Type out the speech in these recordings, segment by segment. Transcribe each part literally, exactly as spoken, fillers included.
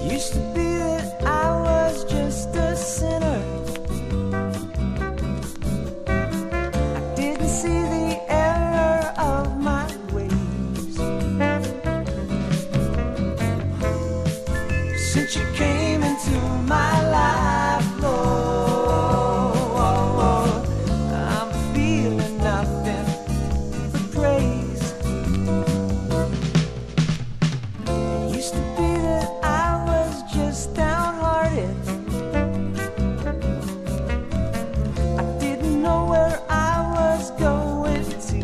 Used to be that I was just a sinner. I didn't see the error of my ways. Since you came into my life, Lord, I'm feeling nothing but praise. It used to be that I was just downhearted. I didn't know where I was going to.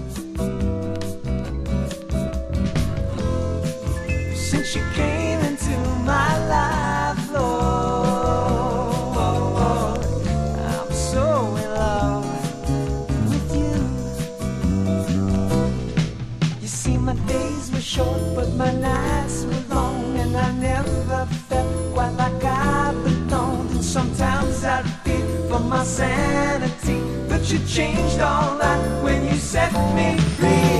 Since you came into my life, Lord, I'm so in love with you. You see, my days were short, but my nights were long, and I never felt quite like I belonged. And sometimes I'd fear for my sanity, but you changed all that when you set me free.